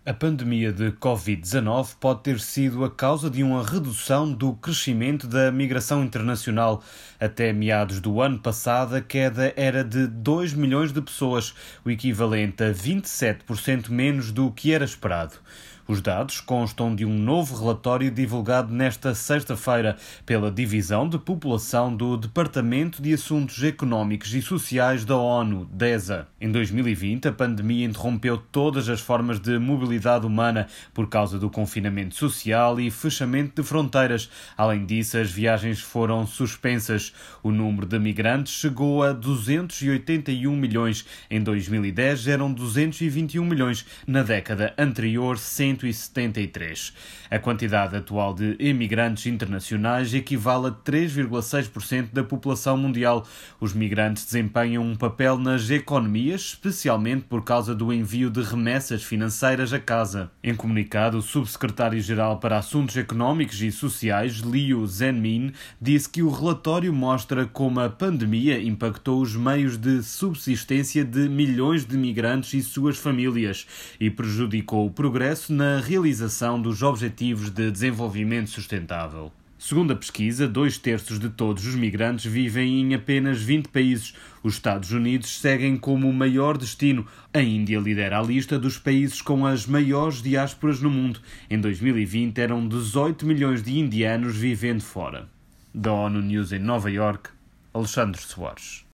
A pandemia de Covid-19 pode ter sido a causa de uma redução do crescimento da migração internacional. Até meados do ano passado, a queda era de 2 milhões de pessoas, o equivalente a 27% menos do que era esperado. Os dados constam de um novo relatório divulgado nesta sexta-feira pela Divisão de População do Departamento de Assuntos Económicos e Sociais da ONU, DESA. Em 2020, a pandemia interrompeu todas as formas de mobilidade humana por causa do confinamento social e fechamento de fronteiras. Além disso, as viagens foram suspensas. O número de migrantes chegou a 281 milhões. Em 2010, eram 221 milhões. Na década anterior, 173. A quantidade atual de imigrantes internacionais equivale a 3,6% da população mundial. Os migrantes desempenham um papel nas economias, especialmente por causa do envio de remessas financeiras a casa. Em comunicado, o subsecretário-geral para Assuntos Económicos e Sociais, Liu Zhenmin, disse que o relatório mostra como a pandemia impactou os meios de subsistência de milhões de migrantes e suas famílias e prejudicou o progresso na realização dos Objetivos de Desenvolvimento Sustentável. Segundo a pesquisa, 2/3 de todos os migrantes vivem em apenas 20 países. Os Estados Unidos seguem como o maior destino. A Índia lidera a lista dos países com as maiores diásporas no mundo. Em 2020, eram 18 milhões de indianos vivendo fora. Da ONU News em Nova Iorque, Alexandre Soares.